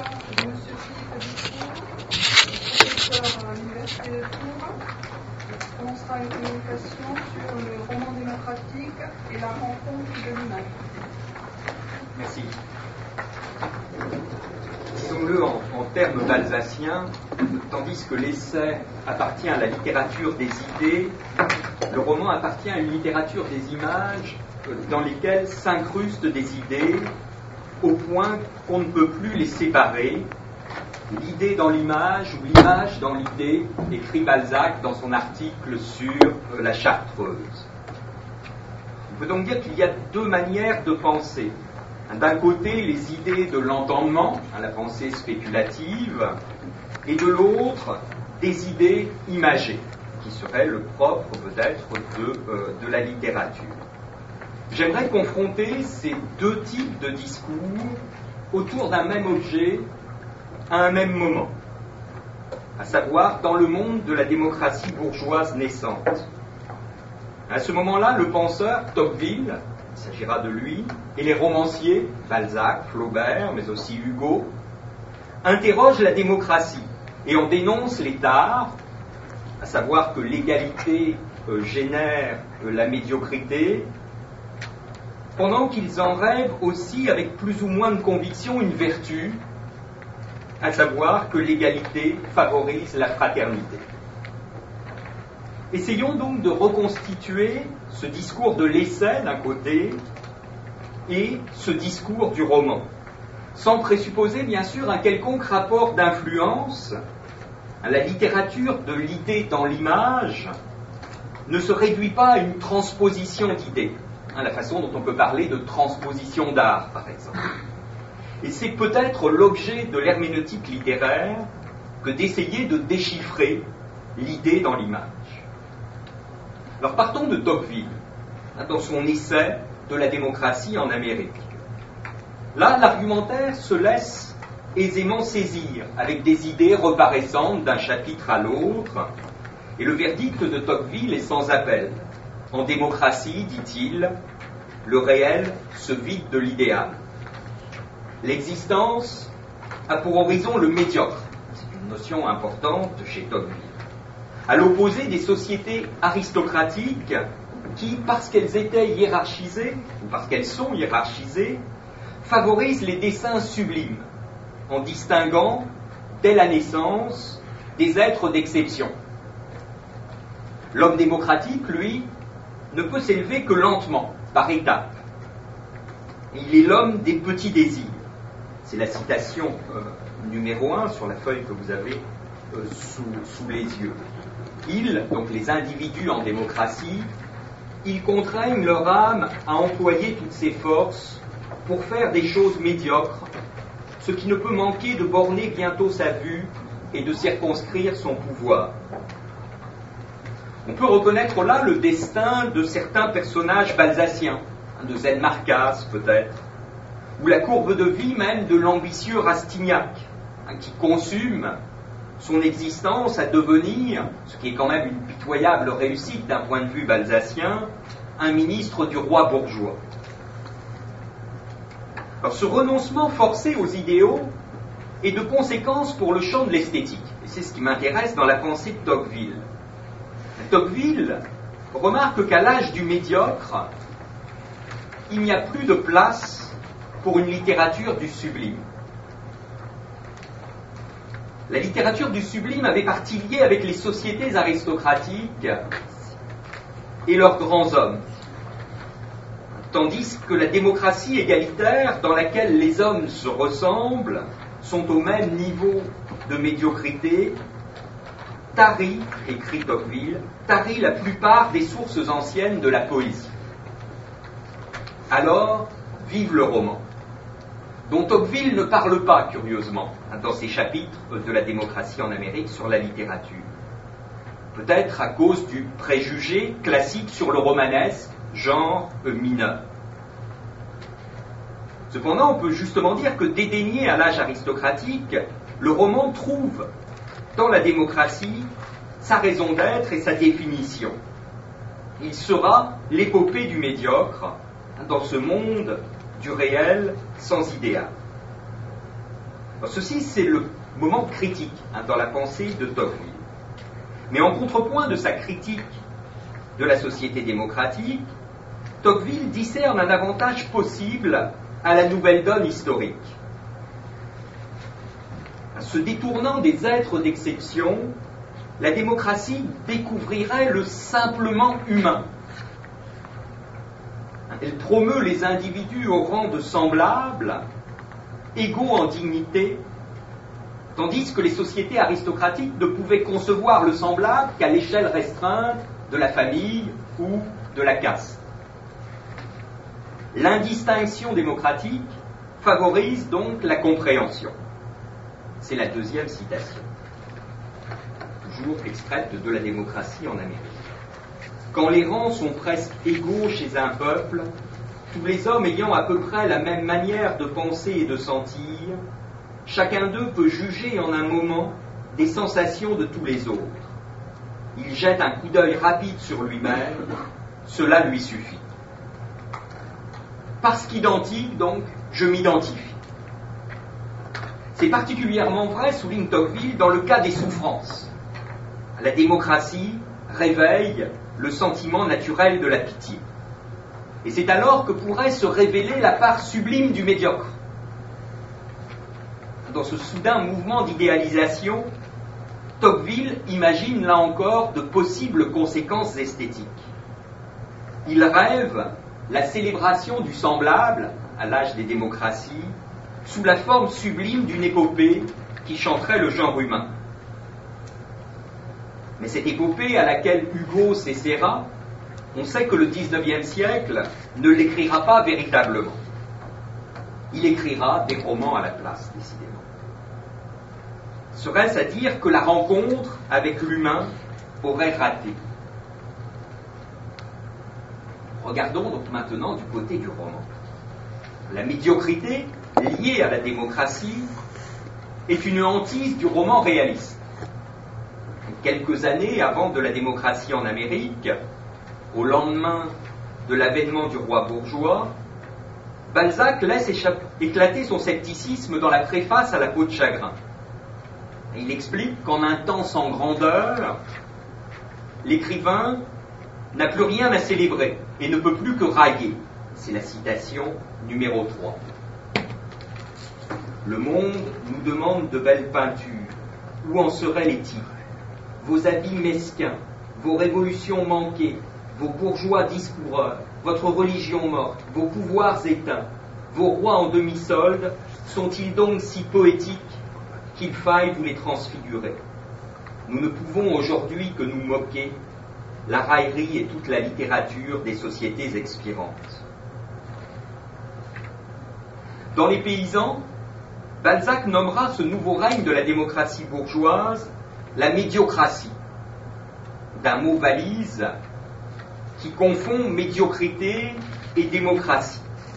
de M. Philippe Dufour, professeur à l'Université de Tours. Il commencera une communication sur le roman démocratique et la rencontre de l'image. Merci. Disons-le en termes alsaciens, tandis que l'essai appartient à la littérature des idées, le roman appartient à une littérature des images dans lesquelles s'incrustent des idées au point qu'on ne peut plus les séparer. L'idée dans l'image ou l'image dans l'idée, écrit Balzac dans son article sur la Chartreuse. On peut donc dire qu'il y a deux manières de penser. D'un côté, les idées de l'entendement, la pensée spéculative, et de l'autre, des idées imagées, qui serait le propre peut-être de la littérature. J'aimerais confronter ces deux types de discours autour d'un même objet à un même moment, à savoir dans le monde de la démocratie bourgeoise naissante. À ce moment-là, le penseur Tocqueville, il s'agira de lui, et les romanciers, Balzac, Flaubert, mais aussi Hugo, interrogent la démocratie et en dénoncent les tares, à savoir que l'égalité génère la médiocrité, pendant qu'ils en rêvent aussi avec plus ou moins de conviction une vertu, à savoir que l'égalité favorise la fraternité. Essayons donc de reconstituer ce discours de l'essai d'un côté et ce discours du roman, sans présupposer bien sûr un quelconque rapport d'influence. La littérature de l'idée dans l'image ne se réduit pas à une transposition d'idées, la façon dont on peut parler de transposition d'art par exemple. Et c'est peut-être l'objet de l'herméneutique littéraire que d'essayer de déchiffrer l'idée dans l'image. Alors partons de Tocqueville, dans son essai de la démocratie en Amérique. Là, l'argumentaire se laisse aisément saisir avec des idées reparaissantes d'un chapitre à l'autre, et le verdict de Tocqueville est sans appel. En démocratie, dit-il, le réel se vide de l'idéal. L'existence a pour horizon le médiocre. C'est une notion importante chez Tocqueville. À l'opposé des sociétés aristocratiques qui, parce qu'elles étaient hiérarchisées, ou parce qu'elles sont hiérarchisées, favorisent les desseins sublimes, en distinguant, dès la naissance, des êtres d'exception. L'homme démocratique, lui, ne peut s'élever que lentement, par étapes. Il est l'homme des petits désirs. C'est la citation numéro 1 sur la feuille que vous avez sous les yeux. Ils, donc les individus en démocratie, ils contraignent leur âme à employer toutes ses forces pour faire des choses médiocres, ce qui ne peut manquer de borner bientôt sa vue et de circonscrire son pouvoir. On peut reconnaître là le destin de certains personnages balsaciens, de Zen Marcas peut-être, ou la courbe de vie même de l'ambitieux Rastignac, qui consume son existence à devenir, ce qui est quand même une pitoyable réussite d'un point de vue balsacien, un ministre du roi bourgeois. Alors ce renoncement forcé aux idéaux est de conséquence pour le champ de l'esthétique, et c'est ce qui m'intéresse dans la pensée de Tocqueville. Tocqueville remarque qu'à l'âge du médiocre, il n'y a plus de place pour une littérature du sublime. La littérature du sublime avait partie liée avec les sociétés aristocratiques et leurs grands hommes, tandis que la démocratie égalitaire dans laquelle les hommes se ressemblent sont au même niveau de médiocrité, tarit, écrit Tocqueville, tarit la plupart des sources anciennes de la poésie. Alors, vive le roman, dont Tocqueville ne parle pas, curieusement, dans ses chapitres de la démocratie en Amérique sur la littérature. Peut-être à cause du préjugé classique sur le romanesque, genre mineur. Cependant, on peut justement dire que dédaigné à l'âge aristocratique, le roman trouve dans la démocratie sa raison d'être et sa définition. Il sera l'épopée du médiocre dans ce monde du réel sans idéal. Alors, ceci, c'est le moment critique dans la pensée de Tocqueville. Mais en contrepoint de sa critique de la société démocratique, Tocqueville discerne un avantage possible à la nouvelle donne historique. En se détournant des êtres d'exception, la démocratie découvrirait le simplement humain. Elle promeut les individus au rang de semblables, égaux en dignité, tandis que les sociétés aristocratiques ne pouvaient concevoir le semblable qu'à l'échelle restreinte de la famille ou de la caste. L'indistinction démocratique favorise donc la compréhension. C'est la deuxième citation, toujours extraite de La démocratie en Amérique. Quand les rangs sont presque égaux chez un peuple, tous les hommes ayant à peu près la même manière de penser et de sentir, chacun d'eux peut juger en un moment des sensations de tous les autres. Il jette un coup d'œil rapide sur lui-même, cela lui suffit. Parce qu'identique, donc, je m'identifie. C'est particulièrement vrai, souligne Tocqueville, dans le cas des souffrances. La démocratie réveille le sentiment naturel de la pitié. Et c'est alors que pourrait se révéler la part sublime du médiocre. Dans ce soudain mouvement d'idéalisation, Tocqueville imagine là encore de possibles conséquences esthétiques. Il rêve la célébration du semblable, à l'âge des démocraties, sous la forme sublime d'une épopée qui chanterait le genre humain. Mais cette épopée à laquelle Hugo s'essaiera, on sait que le XIXe siècle ne l'écrira pas véritablement. Il écrira des romans à la place, décidément. Serait-ce à dire que la rencontre avec l'humain aurait raté? Regardons donc maintenant du côté du roman. La médiocrité, liée à la démocratie, est une hantise du roman réaliste. Quelques années avant de la démocratie en Amérique, au lendemain de l'avènement du roi bourgeois, Balzac laisse éclater son scepticisme dans la préface à La peau de chagrin. Il explique qu'en un temps sans grandeur, l'écrivain n'a plus rien à célébrer et ne peut plus que railler. C'est la citation numéro 3. Le monde nous demande de belles peintures. Où en seraient les types? Vos habits mesquins, vos révolutions manquées, vos bourgeois discoureurs, votre religion morte, vos pouvoirs éteints, vos rois en demi-solde, sont-ils donc si poétiques qu'il faille vous les transfigurer? Nous ne pouvons aujourd'hui que nous moquer, la raillerie et toute la littérature des sociétés expirantes. Dans Les paysans, Balzac nommera ce nouveau règne de la démocratie bourgeoise la médiocratie, d'un mot valise qui confond médiocrité et démocratie.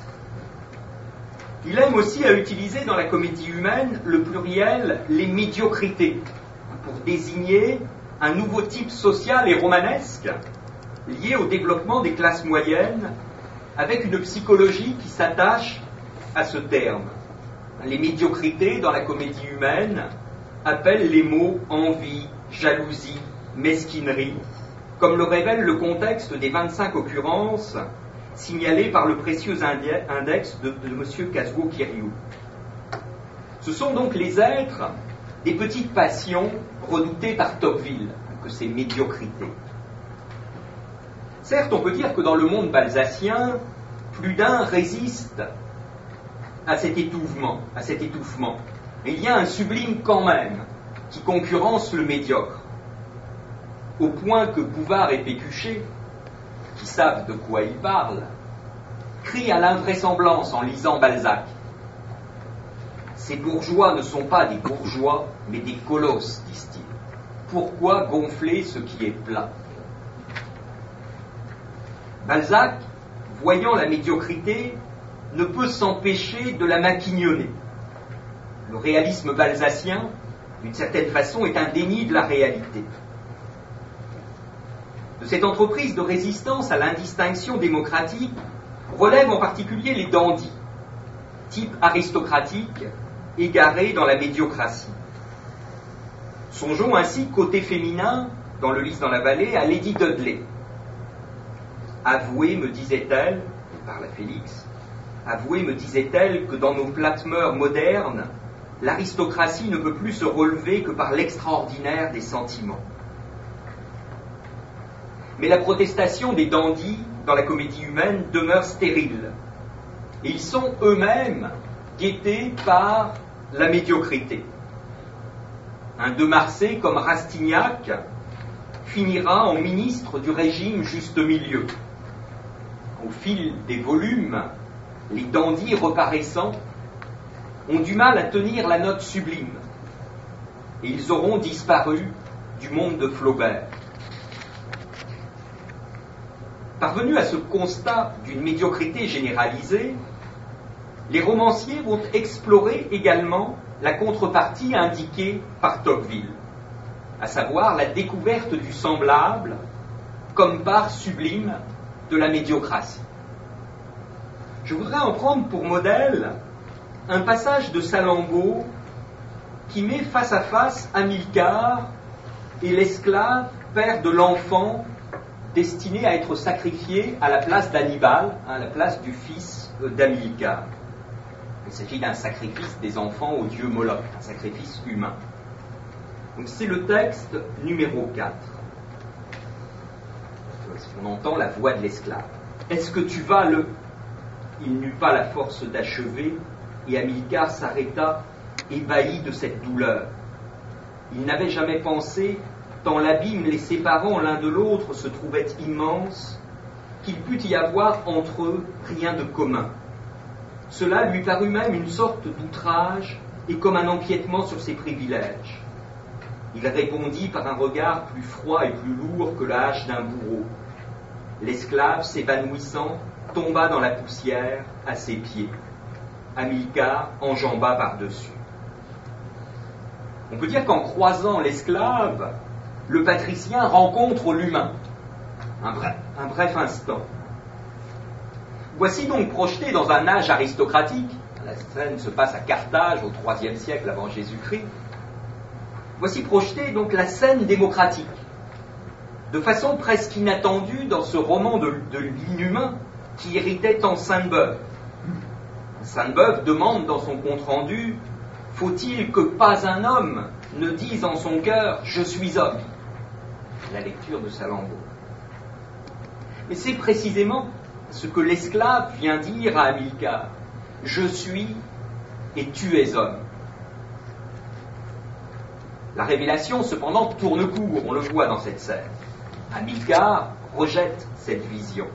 Il aime aussi à utiliser dans la comédie humaine le pluriel les médiocrités pour désigner un nouveau type social et romanesque lié au développement des classes moyennes avec une psychologie qui s'attache à ce terme. Les médiocrités dans la comédie humaine appellent les mots envie, jalousie, mesquinerie, comme le révèle le contexte des 25 occurrences signalées par le précieux index de M. Casgo-Kiriou. Ce sont donc les êtres des petites passions redoutées par Tocqueville, que ces médiocrités. Certes, on peut dire que dans le monde balzacien, plus d'un résiste à cet étouffement. Mais il y a un sublime quand même qui concurrence le médiocre, au point que Bouvard et Pécuchet, qui savent de quoi ils parlent, crient à l'invraisemblance en lisant Balzac. Ces bourgeois ne sont pas des bourgeois, mais des colosses, disent-ils. Pourquoi gonfler ce qui est plat? Balzac, voyant la médiocrité, ne peut s'empêcher de la maquignonner. Le réalisme balzacien, d'une certaine façon, est un déni de la réalité. De cette entreprise de résistance à l'indistinction démocratique relèvent en particulier les dandys, type aristocratique égaré dans la médiocratie. Songeons ainsi côté féminin, dans Le Lys dans la vallée, à Lady Dudley. Avouez, me disait-elle, par la Félix, avouez, me disait-elle, que dans nos plates mœurs modernes, l'aristocratie ne peut plus se relever que par l'extraordinaire des sentiments. Mais la protestation des dandys dans la comédie humaine demeure stérile. Et ils sont eux-mêmes guettés par la médiocrité. Un De Marsay comme Rastignac finira en ministre du régime juste milieu. Au fil des volumes, les dandys reparaissants ont du mal à tenir la note sublime. Et ils auront disparu du monde de Flaubert. Parvenus à ce constat d'une médiocrité généralisée, les romanciers vont explorer également la contrepartie indiquée par Tocqueville, à savoir la découverte du semblable comme part sublime de la médiocratie. Je voudrais en prendre pour modèle un passage de Salammbô qui met face à face Hamilcar et l'esclave, père de l'enfant destiné à être sacrifié à la place d'Hannibal, à la place du fils d'Hamilcar. Il s'agit d'un sacrifice des enfants au dieu Moloch, un sacrifice humain. Donc c'est le texte numéro 4. On entend la voix de l'esclave. Est-ce que tu vas le... Il n'eut pas la force d'achever, et Hamilcar s'arrêta, ébahi de cette douleur. Il n'avait jamais pensé, tant l'abîme les séparant l'un de l'autre se trouvait immense, qu'il pût y avoir entre eux rien de commun. Cela lui parut même une sorte d'outrage et comme un empiètement sur ses privilèges. Il répondit par un regard plus froid et plus lourd que la hache d'un bourreau. L'esclave, s'évanouissant, tomba dans la poussière à ses pieds. Hamilcar enjamba par-dessus. On peut dire qu'en croisant l'esclave, le patricien rencontre l'humain. Un bref instant. Voici donc projeté dans un âge aristocratique, la scène se passe à Carthage au IIIe siècle avant Jésus-Christ, voici projetée donc la scène démocratique, de façon presque inattendue dans ce roman de l'inhumain qui irritait tant Sainte-Beuve. Sainte-Beuve demande dans son compte-rendu « Faut-il que pas un homme ne dise en son cœur « Je suis homme » ?» La lecture de Salammbô. Mais c'est précisément ce que l'esclave vient dire à Hamilcar. « Je suis et tu es homme. » La révélation, cependant, tourne court, on le voit dans cette scène. Hamilcar rejette cette vision.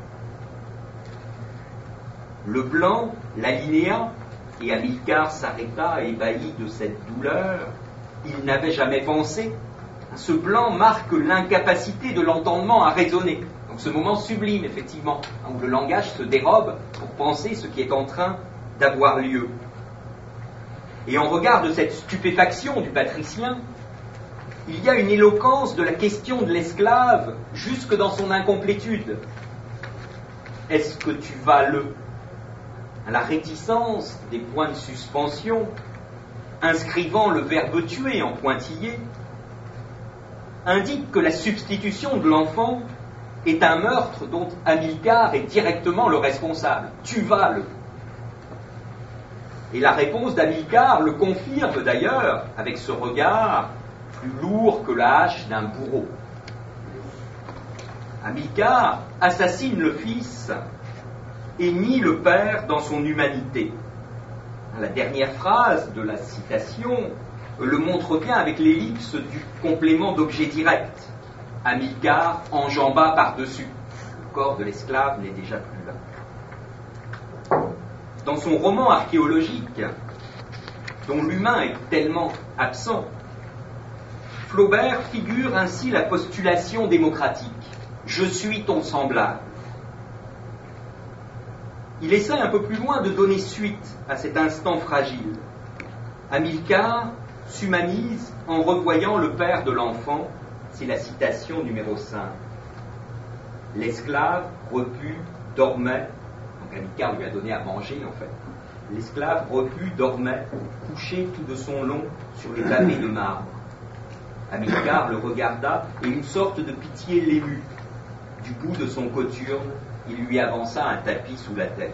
Le blanc l'alinéa, et Hamilcar s'arrêta ébahi de cette douleur. Il n'avait jamais pensé. Ce blanc marque l'incapacité de l'entendement à raisonner. Donc ce moment sublime, effectivement, où le langage se dérobe pour penser ce qui est en train d'avoir lieu. Et en regard de cette stupéfaction du patricien, il y a une éloquence de la question de l'esclave jusque dans son incomplétude. Est-ce que tu vas le... La réticence des points de suspension, inscrivant le verbe tuer en pointillé, indique que la substitution de l'enfant est un meurtre dont Hamilcar est directement le responsable. Tu vas le... Et la réponse d'Hamilcar le confirme d'ailleurs avec ce regard plus lourd que la hache d'un bourreau. Hamilcar assassine le fils et nie le père dans son humanité. La dernière phrase de la citation le montre bien avec l'ellipse du complément d'objet direct. Hamilcar enjamba par-dessus. Le corps de l'esclave n'est déjà plus là. Dans son roman archéologique, dont l'humain est tellement absent, Flaubert figure ainsi la postulation démocratique. Je suis ton semblable. Il essaie un peu plus loin de donner suite à cet instant fragile. Hamilcar s'humanise en revoyant le père de l'enfant, c'est la citation numéro 5. L'esclave, repu, dormait, donc Hamilcar lui a donné à manger en fait. L'esclave repu dormait, couché tout de son long sur les pavés de marbre. Hamilcar le regarda et une sorte de pitié l'émut. Du bout de son cothurne, il lui avança un tapis sous la tête.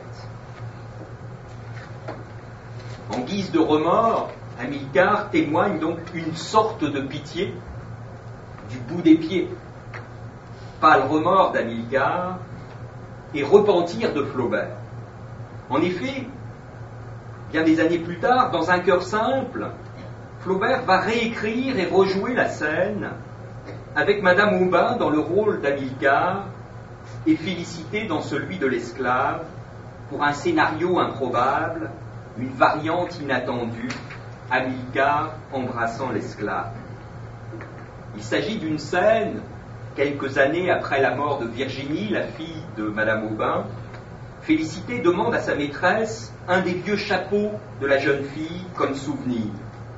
En guise de remords, Hamilcar témoigne donc une sorte de pitié du bout des pieds. Pas le remords d'Hamilcar et repentir de Flaubert. En effet, bien des années plus tard, dans Un cœur simple, Flaubert va réécrire et rejouer la scène avec Madame Aubin dans le rôle d'Hamilcar et Félicité dans celui de l'esclave pour un scénario improbable, une variante inattendue, Hamilcar embrassant l'esclave. Il s'agit d'une scène, quelques années après la mort de Virginie, la fille de Madame Aubin. Félicité demande à sa maîtresse un des vieux chapeaux de la jeune fille comme souvenir.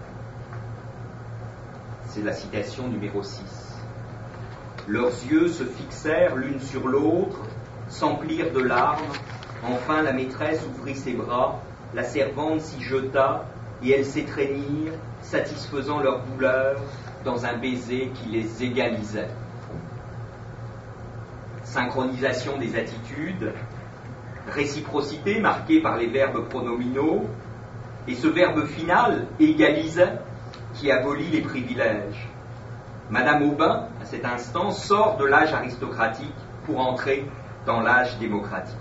C'est la citation numéro 6. Leurs yeux se fixèrent l'une sur l'autre, s'emplirent de larmes. Enfin la maîtresse ouvrit ses bras, la servante s'y jeta, et elles s'étreignirent, satisfaisant leur douleur dans un baiser qui les égalisait. Synchronisation des attitudes, réciprocité marquée par les verbes pronominaux, et ce verbe final, égalisait, qui abolit les privilèges. Madame Aubin, à cet instant, sort de l'âge aristocratique pour entrer dans l'âge démocratique.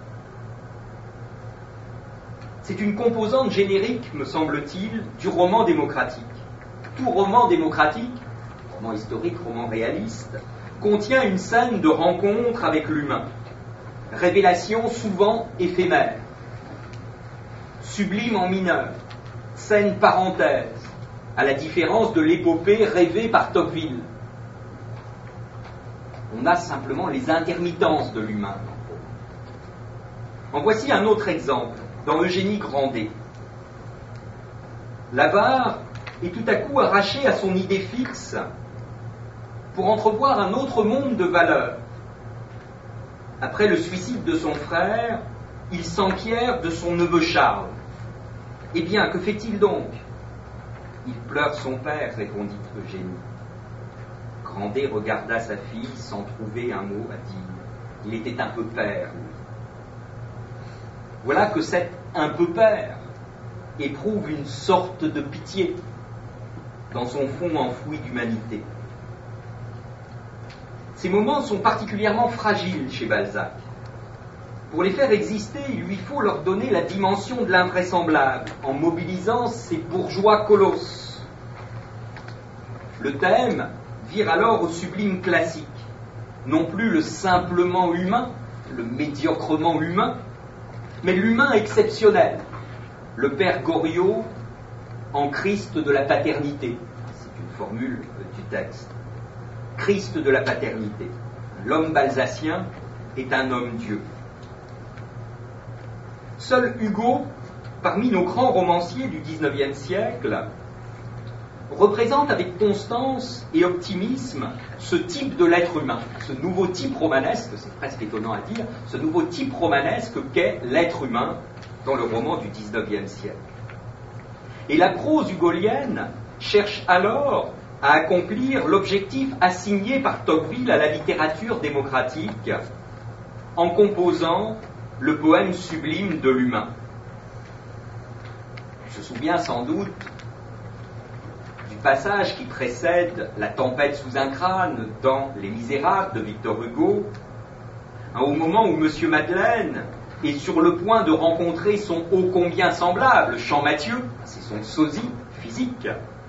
C'est une composante générique, me semble-t-il, du roman démocratique. Tout roman démocratique, roman historique, roman réaliste, contient une scène de rencontre avec l'humain. Révélation souvent éphémère, sublime en mineur, scène parenthèse, à la différence de l'épopée rêvée par Tocqueville. On a simplement les intermittences de l'humain. En voici un autre exemple, dans Eugénie Grandet. L'avare est tout à coup arraché à son idée fixe pour entrevoir un autre monde de valeurs. Après le suicide de son frère, il s'enquiert de son neveu Charles. Eh bien, que fait-il donc ? Il pleure son père, répondit Eugénie. Grandet regarda sa fille sans trouver un mot à dire. Il était un peu père, lui. Voilà que cet un peu père éprouve une sorte de pitié dans son fond enfoui d'humanité. Ces moments sont particulièrement fragiles chez Balzac. Pour les faire exister, il lui faut leur donner la dimension de l'invraisemblable, en mobilisant ces bourgeois colosses. Le thème vire alors au sublime classique, non plus le simplement humain, le médiocrement humain, mais l'humain exceptionnel, le père Goriot en Christ de la paternité. C'est une formule du texte. Christ de la paternité. L'homme balzacien est un homme-dieu. Seul Hugo, parmi nos grands romanciers du XIXe siècle, représente avec constance et optimisme ce type de l'être humain, ce nouveau type romanesque, c'est presque étonnant à dire, ce nouveau type romanesque qu'est l'être humain dans le roman du XIXe siècle. Et la prose hugolienne cherche alors à accomplir l'objectif assigné par Tocqueville à la littérature démocratique en composant le poème sublime de l'humain. On se souvient sans doute du passage qui précède La tempête sous un crâne dans Les Misérables de Victor Hugo, au moment où M. Madeleine est sur le point de rencontrer son ô combien semblable Champmathieu, c'est son sosie physique.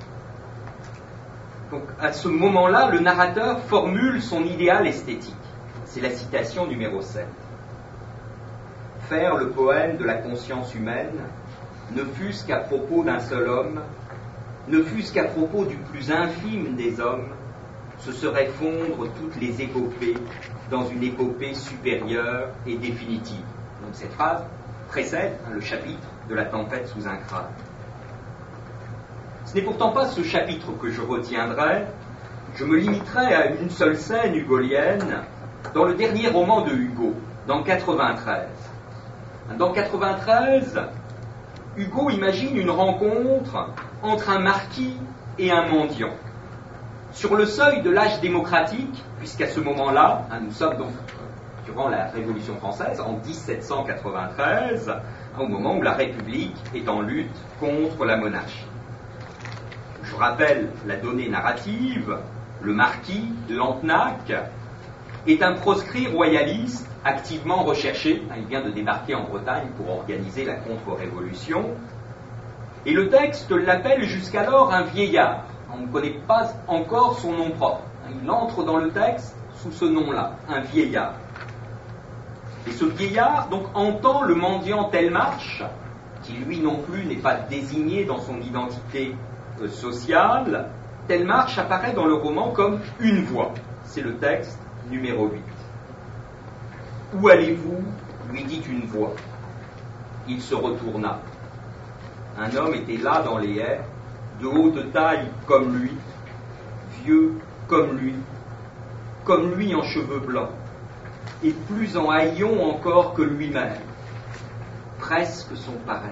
Donc à ce moment-là, le narrateur formule son idéal esthétique. C'est la citation numéro 7. Faire le poème de la conscience humaine, ne fût-ce qu'à propos d'un seul homme, ne fût-ce qu'à propos du plus infime des hommes, ce serait fondre toutes les épopées dans une épopée supérieure et définitive. Donc cette phrase précède le chapitre de La tempête sous un crâne. Ce n'est pourtant pas ce chapitre que je retiendrai, je me limiterai à une seule scène hugolienne dans le dernier roman de Hugo, dans 93. Dans 93, Hugo imagine une rencontre entre un marquis et un mendiant. Sur le seuil de l'âge démocratique, puisqu'à ce moment-là, nous sommes donc durant la Révolution française, en 1793, au moment où la République est en lutte contre la monarchie. Je rappelle la donnée narrative, le marquis Lantenac est un proscrit royaliste activement recherché. Il vient de débarquer en Bretagne pour organiser la contre-révolution. Et le texte l'appelle jusqu'alors un vieillard. On ne connaît pas encore son nom propre. Il entre dans le texte sous ce nom-là, un vieillard. Et ce vieillard, donc, entend le mendiant Telmarche, qui lui non plus n'est pas désigné dans son identité sociale. Telmarche apparaît dans le roman comme une voix. C'est le texte numéro 8. « Où allez-vous » lui dit une voix. Il se retourna. Un homme était là dans les haies, de haute taille comme lui, vieux comme lui en cheveux blancs, et plus en haillons encore que lui-même, presque son pareil.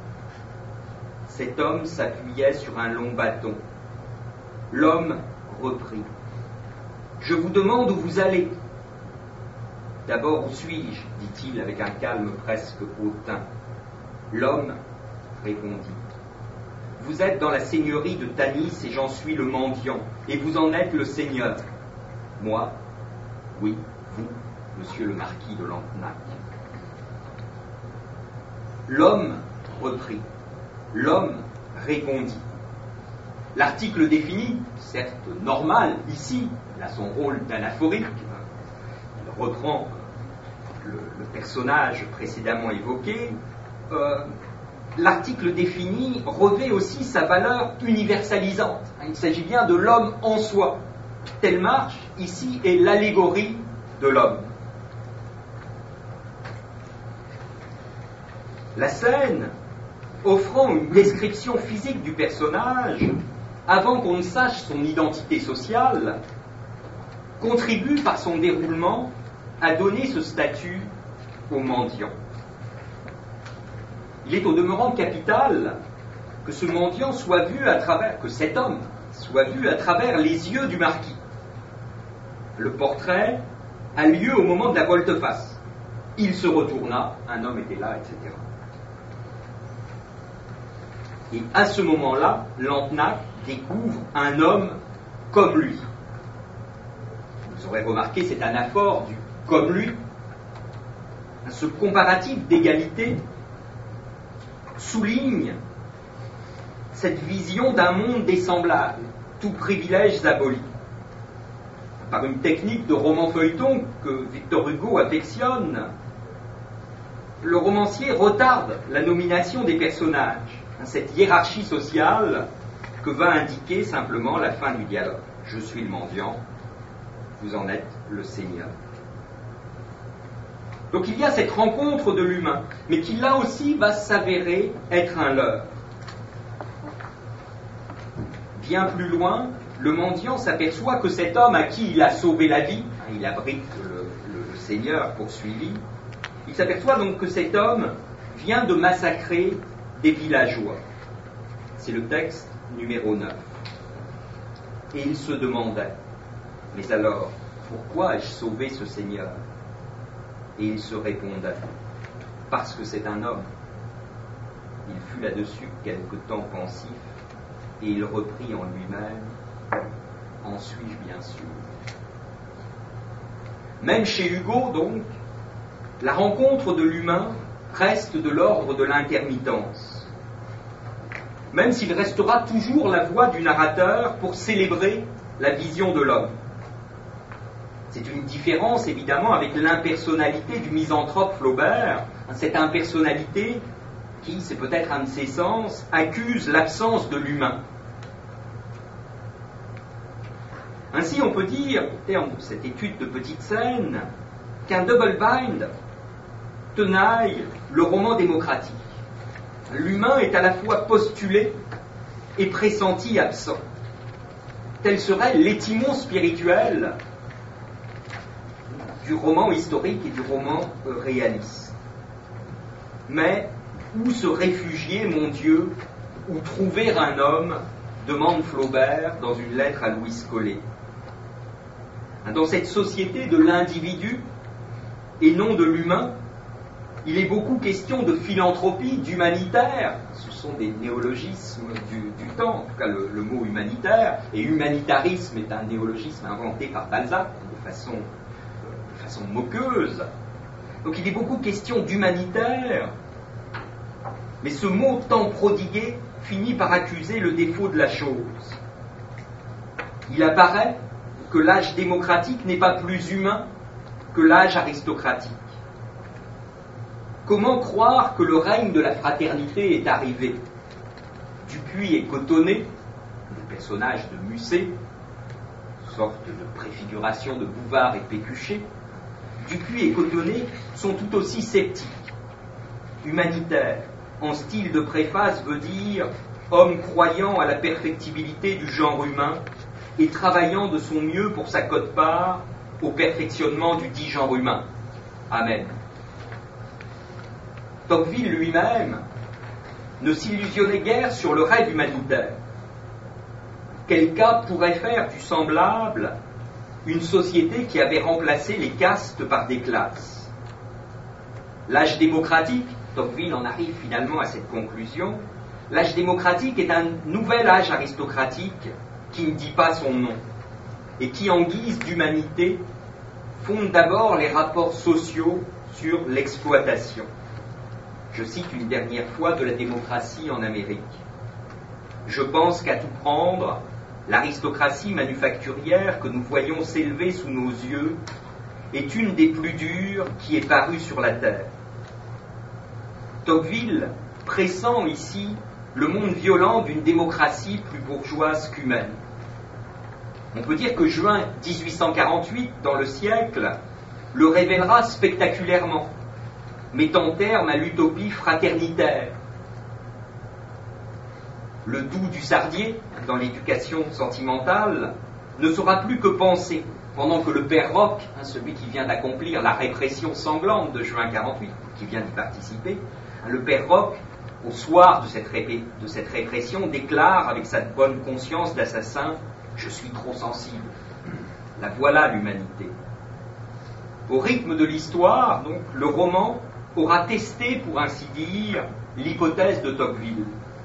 Cet homme s'appuyait sur un long bâton. L'homme reprit. « Je vous demande où vous allez. »« D'abord, où suis-je » dit-il avec un calme presque hautain. L'homme répondit. « Vous êtes dans la seigneurie de Tanis et j'en suis le mendiant, et vous en êtes le seigneur. »« Moi ? Oui, vous, monsieur le marquis de Lantenac. » L'homme reprit. L'homme répondit. L'article défini, certes normal ici, il a son rôle d'anaphorique, il reprend le personnage précédemment évoqué, l'article défini revêt aussi sa valeur universalisante. Il s'agit bien de l'homme en soi. Telmarche, ici, est l'allégorie de l'homme. La scène, offrant une description physique du personnage, avant qu'on ne sache son identité sociale, contribue par son déroulement à donner ce statut au mendiant. Il est au demeurant capital que ce mendiant soit vu à travers, que cet homme soit vu à travers les yeux du marquis. Le portrait a lieu au moment de la volte-face. Il se retourna, un homme était là, etc. Et à ce moment-là, Lantenac découvre un homme comme lui. Vous aurez remarqué cette anaphore du « comme lui », ce comparatif d'égalité souligne cette vision d'un monde des semblables, tout privilège aboli. Par une technique de roman feuilleton que Victor Hugo affectionne, le romancier retarde la nomination des personnages, cette hiérarchie sociale que va indiquer simplement la fin du dialogue. Je suis le mendiant, vous en êtes le seigneur. Donc il y a cette rencontre de l'humain, mais qui là aussi va s'avérer être un leurre. Bien plus loin, le mendiant s'aperçoit que cet homme à qui il a sauvé la vie, il abrite le seigneur poursuivi, il s'aperçoit donc que cet homme vient de massacrer des villageois. C'est le texte numéro 9. Et il se demandait, mais alors, pourquoi ai-je sauvé ce seigneur ? Et il se répondait, parce que c'est un homme. Il fut là-dessus quelque temps pensif, et il reprit en lui-même, en suis-je bien sûr. Même chez Hugo, donc, la rencontre de l'humain reste de l'ordre de l'intermittence, même s'il restera toujours la voix du narrateur pour célébrer la vision de l'homme. C'est une différence évidemment avec l'impersonnalité du misanthrope Flaubert, cette impersonnalité qui, c'est peut-être un de ses sens, accuse l'absence de l'humain. Ainsi on peut dire, au terme de cette étude de petite scène, qu'un double bind tenaille le roman démocratique. L'humain est à la fois postulé et pressenti absent. Tel serait l'étimon spirituel du roman historique et du roman réaliste. Mais Où se réfugier, mon Dieu, où trouver un homme, demande Flaubert dans une lettre à Louise Collet. Dans cette société de l'individu et non de l'humain, il est beaucoup question de philanthropie, d'humanitaire. Ce sont des néologismes du temps, en tout cas le mot humanitaire, et humanitarisme est un néologisme inventé par Balzac de façon moqueuse. Donc il est beaucoup question d'humanitaire, mais ce mot tant prodigué finit par accuser le défaut de la chose. Il apparaît que l'âge démocratique n'est pas plus humain que l'âge aristocratique. Comment croire que le règne de la fraternité est arrivé? Dupuis et Cotonnet, le personnage de Musset, sorte de préfiguration de Bouvard et Pécuchet, Dupuis et Cotonnet sont tout aussi sceptiques. Humanitaire, en style de préface, veut dire homme croyant à la perfectibilité du genre humain et travaillant de son mieux pour sa quote-part au perfectionnement du dit genre humain. Amen. Tocqueville lui-même ne s'illusionnait guère sur le rêve humanitaire. Quel cas pourrait faire du semblable une société qui avait remplacé les castes par des classes? L'âge démocratique, Tocqueville en arrive finalement à cette conclusion, l'âge démocratique est un nouvel âge aristocratique qui ne dit pas son nom et qui, en guise d'humanité, fonde d'abord les rapports sociaux sur l'exploitation. Je cite une dernière fois de la démocratie en Amérique. Je pense qu'à tout prendre, l'aristocratie manufacturière que nous voyons s'élever sous nos yeux est une des plus dures qui ait paru sur la terre. Tocqueville pressent ici le monde violent d'une démocratie plus bourgeoise qu'humaine. On peut dire que juin 1848, dans le siècle, le révélera spectaculairement, mettant terme à l'utopie fraternitaire. Le doux du Sardier, dans l'éducation sentimentale, ne sera plus que penser, pendant que le père Roch, celui qui vient d'accomplir la répression sanglante de juin 48, qui vient d'y participer, le père Roch, au soir de cette répression, déclare avec sa bonne conscience d'assassin « Je suis trop sensible ». La voilà l'humanité. Au rythme de l'histoire, donc, le roman aura testé, pour ainsi dire, l'hypothèse de Tocqueville.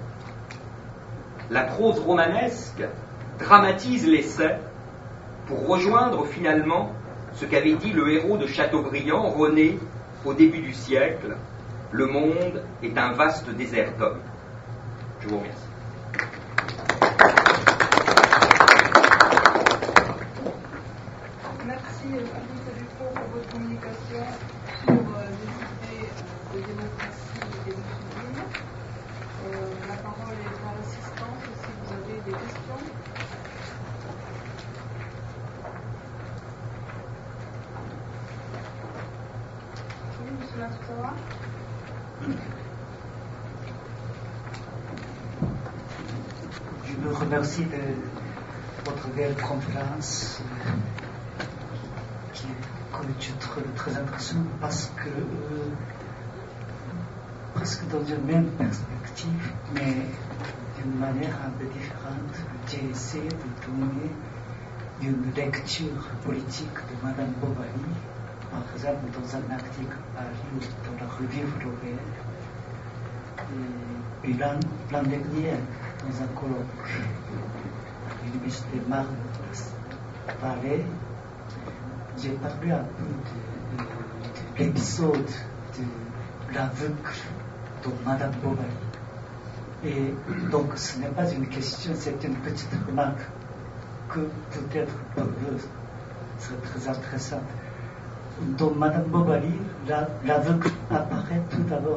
La prose romanesque dramatise l'essai pour rejoindre finalement ce qu'avait dit le héros de Chateaubriand, René, au début du siècle: le monde est un vaste désert d'hommes. Je vous remercie. Merci Philippe Ducrot pour votre communication sur les idées de démocratie et de civisme. La parole est à l'assistance si vous avez des questions. Oui, monsieur Lassoura. Je vous remercie de votre belle conférence qui est, comme je trouve, très intéressante parce que presque dans une même perspective, mais d'une manière un peu différente, j'ai essayé de donner une lecture politique de Madame Bovary, par exemple dans un article paru dans la revue Flaubert, et l'an dernier, dans un colloque à l'Université Marne de Paris, j'ai parlé un peu de l'épisode de l'aveugle de Madame Bovary. Et donc ce n'est pas une question, c'est une petite remarque que peut-être pour vous serait très intéressante. Dans Madame Bovary, l'aveugle apparaît tout d'abord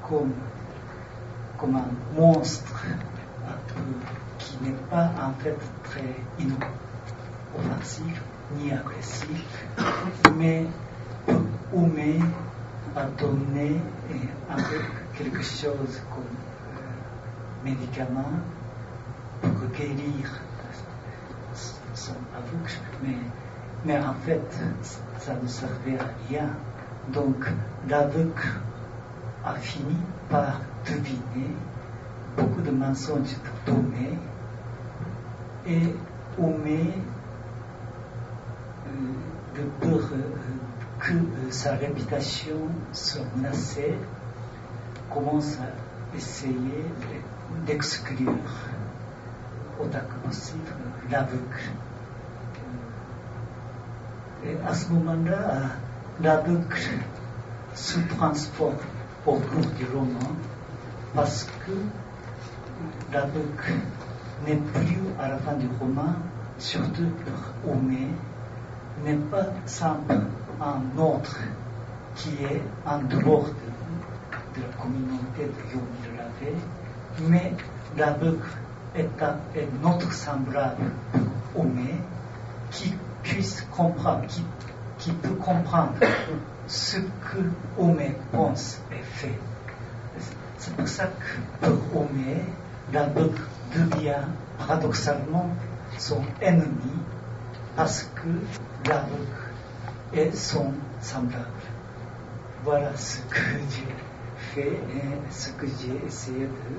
comme un monstre qui n'est pas en fait très inoffensif ni agressif, mais humain à donner avec quelque chose comme médicament pour guérir son aveugle, mais en fait ça ne servait à rien. Donc l'aveugle a fini par deviner beaucoup de mensonges d'Homé et Homé, de peur que sa réputation soit menacée, commence à essayer d'exclure autant que possible l'aveugle. Et à ce moment-là, l'aveugle se transforme au cours du roman parce que l'aveugle n'est plus à la fin du roman, surtout pour Homé, n'est pas simple un autre qui est en dehors de la communauté de Yomi-le-Lavé, mais l'aveugle est notre semblable Homé qui puisse comprendre, qui peut comprendre ce que Homé pense et fait. C'est pour ça que pour Homé, l'aveugle devient paradoxalement son ennemi parce que l'aveugle est son semblable. Voilà ce que j'ai fait et ce que j'ai essayé de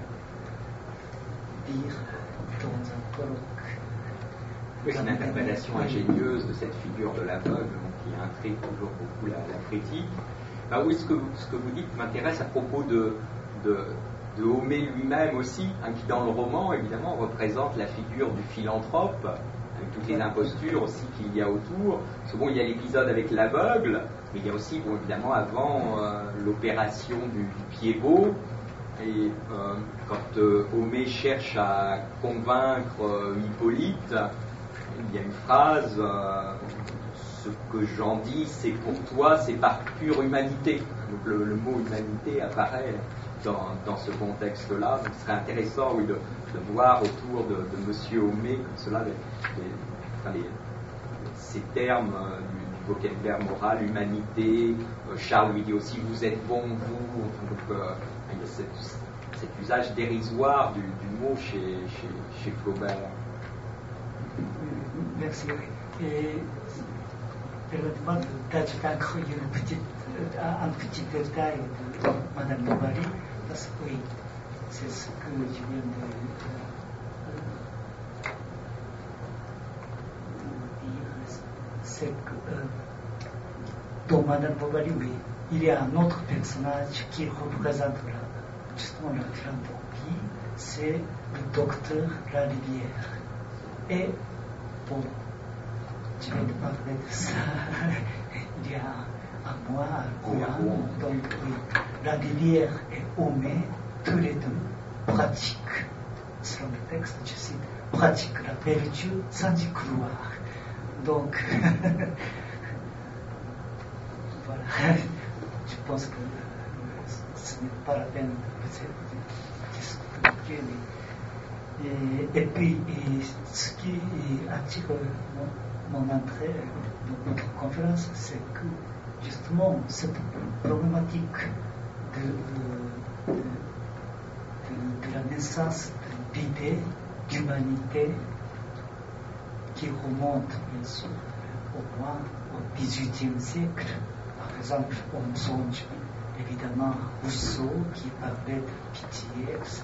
dire dans un colloque. Oui, c'est une interprétation ingénieuse de cette figure de l'aveugle qui intrigue toujours beaucoup la critique. Bah oui, ce que vous dites m'intéresse à propos de Homé lui-même aussi, hein, qui dans le roman, évidemment, représente la figure du philanthrope, avec toutes les impostures aussi qu'il y a autour. Parce que bon, il y a l'épisode avec l'aveugle, mais il y a aussi, bon, évidemment, avant l'opération du pied-beau. Et quand Homé cherche à convaincre Hippolyte, il y a une phrase, ce que j'en dis, c'est pour toi, c'est par pure humanité. Donc le mot humanité apparaît dans ce contexte-là. Donc ce serait intéressant, oui, de voir autour de Monsieur Homé, comme cela, ces termes du vocabulaire moral, humanité. Charles lui dit aussi, vous êtes bon, vous. Donc il y a cet usage dérisoire du mot chez Flaubert. Merci. Et permettez-moi d'ajouter encore un petit détail de Madame Bovary, parce que oui, c'est ce que je viens de dire, c'est que dans Madame Bovary, oui, il y a un autre personnage qui représente justement la philanthropie, c'est le docteur Larivière. Et bon, je vais te parler de ça il y a un mois à Rouen. Donc, oui, Larivière et Homé, tous les deux, pratiquent, selon le texte, je cite, pratiquent la vertu sans y croire. Donc, voilà, je pense que ce n'est pas la peine de discuter. Et puis, ce qui attire mon entrée dans notre conférence, c'est que justement cette problématique de la naissance de l'idée d'humanité qui remonte bien sûr au moins au XVIIIe siècle. Par exemple, on songe évidemment Rousseau qui parlait de pitié, etc.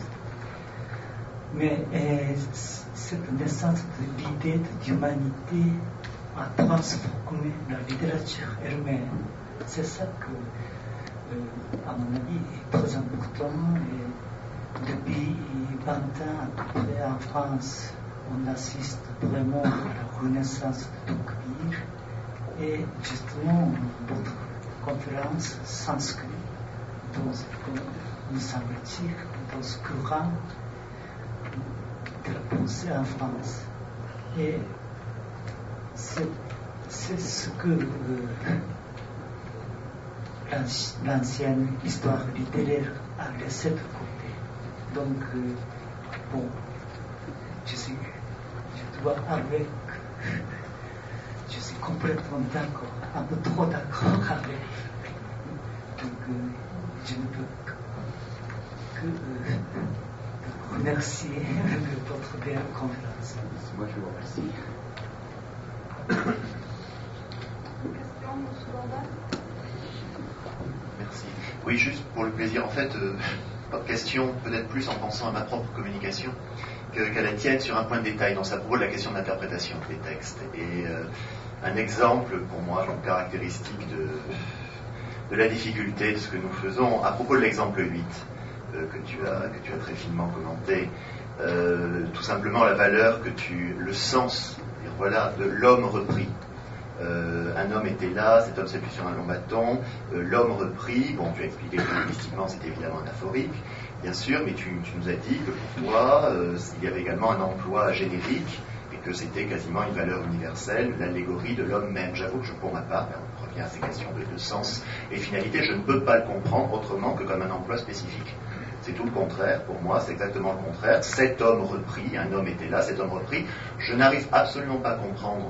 Mais cette naissance de l'idée d'humanité a transformé la littérature elle-même. C'est ça que, à mon avis, est très important. Et depuis 20 ans, à peu près en France, on assiste vraiment à la renaissance de Tocqueville. Et justement, votre conférence s'inscrit nous semble-t-il, dans ce courant de la pensée en France. Et c'est ce que l'ancienne histoire littéraire a laissé de côté. Donc, bon, je dois avouer que je suis complètement d'accord, un peu trop d'accord avec. Donc, je ne peux que remercier de votre belle conférence. Moi, je vous remercie. Question, M. Bordel ? Merci. Oui, juste pour le plaisir, en fait, pas de question, peut-être plus en pensant à ma propre communication qu'à la tienne sur un point de détail, dans sa propos de la question d'interprétation des textes. Et un exemple, pour moi, donc caractéristique de la difficulté de ce que nous faisons, à propos de l'exemple 8, que tu as très finement commenté, tout simplement la valeur le sens, voilà, de l'homme repris. Un homme était là, cet homme s'appuie sur un long bâton, l'homme repris, bon, tu as expliqué que linguistiquement c'était évidemment anaphorique, bien sûr, mais tu nous as dit que pour toi, il y avait également un emploi générique et que c'était quasiment une valeur universelle, l'allégorie de l'homme même. J'avoue que pour ma part, on revient à ces questions de sens et finalité, je ne peux pas le comprendre autrement que comme un emploi spécifique. C'est tout le contraire, pour moi, c'est exactement le contraire. Cet homme repris, un homme était là, cet homme repris, je n'arrive absolument pas à comprendre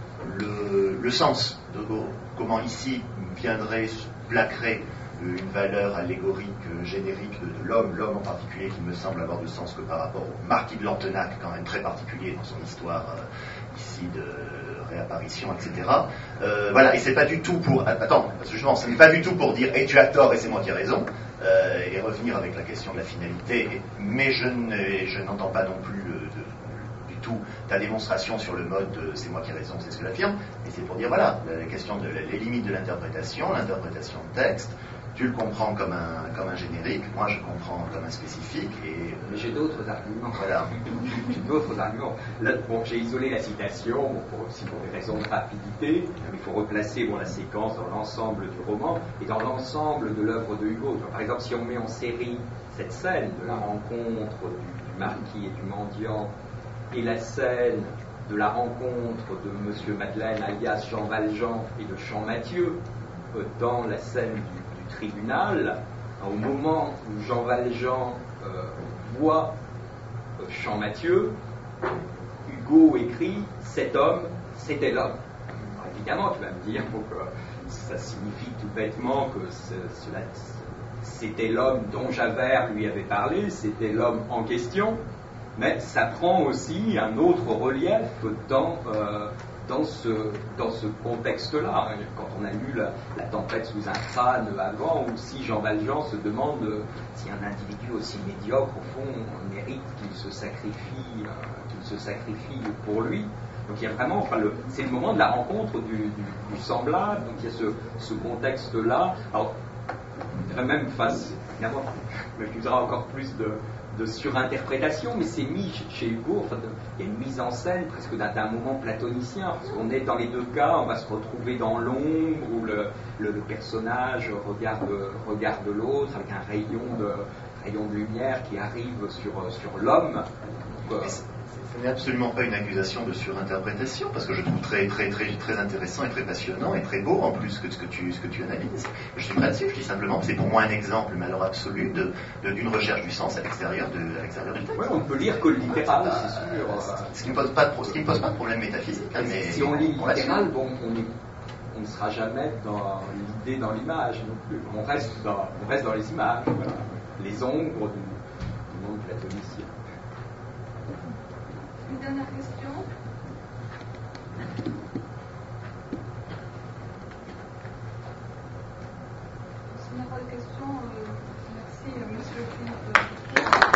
le sens de comment ici viendrait plaquerait une valeur allégorique générique de l'homme en particulier qui me semble avoir de sens que par rapport au marquis de Lantenac, quand même très particulier dans son histoire ici de réapparition, etc. Voilà, et c'est pas du tout pour... Attends, parce que justement, ce n'est pas du tout pour dire « et tu as tort et c'est moi qui ai raison », et revenir avec la question de la finalité, mais je n'entends pas non plus du tout ta démonstration sur le mode c'est moi qui ai raison, c'est ce que j'affirme, et c'est pour dire voilà, la question les limites de l'interprétation de texte, tu le comprends comme un générique, moi je comprends comme un spécifique, mais j'ai d'autres arguments. Voilà. J'ai d'autres arguments. Là, bon, j'ai isolé la citation, aussi pour des raisons de rapidité, il faut replacer la séquence dans l'ensemble du roman et dans l'ensemble de l'œuvre de Hugo. Par exemple, si on met en série cette scène de la rencontre du marquis et du mendiant et la scène de la rencontre de Monsieur Madeleine alias Jean Valjean et de Champmathieu dans la scène du tribunal, au moment où Jean Valjean voit Champmathieu, Hugo écrit « Cet homme, c'était l'homme ». Évidemment, tu vas me dire que ça signifie tout bêtement que c'était l'homme dont Javert lui avait parlé, c'était l'homme en question, mais ça prend aussi un autre relief dans ce contexte-là. Quand on a lu la tempête sous un crâne avant, ou si Jean Valjean se demande si un individu aussi médiocre, au fond, mérite qu'il se sacrifie pour lui. Donc il y a vraiment, c'est le moment de la rencontre du semblable, donc il y a ce contexte-là. Alors, je dirais même évidemment, je m'accuserai encore plus de surinterprétation, mais c'est mis chez Hugo, il y a une mise en scène presque d'un moment platonicien, parce qu'on est dans les deux cas, on va se retrouver dans l'ombre où le personnage regarde l'autre avec un rayon de lumière qui arrive sur l'homme. Ce n'est absolument pas une accusation de surinterprétation, parce que je trouve très, très, très, très intéressant et très passionnant et très beau en plus que ce que tu analyses. Je suis pas là-dessus, je dis simplement que c'est pour moi un exemple, mais alors absolu, d'une recherche du sens à l'extérieur du texte. Ouais, on peut lire que le littéral, c'est sûr. Ce qui ne pose pas de problème métaphysique. Hein, mais si on lit littéral, on ne sera jamais dans l'idée, dans l'image non plus. On reste dans les images, voilà. Les ombres du monde platonicien. Une dernière question. S'il n'y a pas de questions, merci, monsieur Philippe.